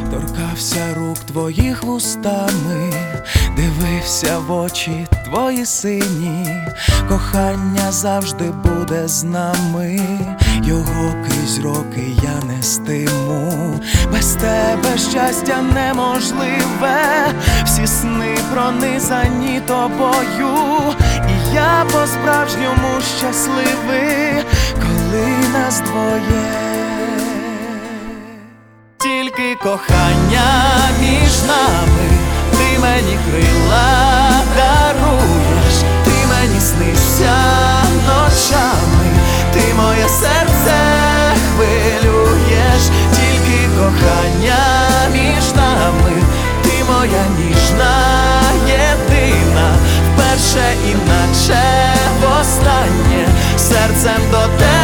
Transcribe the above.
торкався рук твоїх вустами, дивився в очі твої сині. Кохання завжди буде з нами, його крізь роки я нестиму. Без тебе щастя неможливе, всі сни пронизані тобою. І я по-справжньому щасливий, коли нас двоє. Тільки кохання між нами, ти мені крила даруєш, ти мені снишся ночами, ти моє серце хвилюєш. Тільки кохання між нами, ти моя ніжна єдина, вперше іначе востаннє серцем до тебе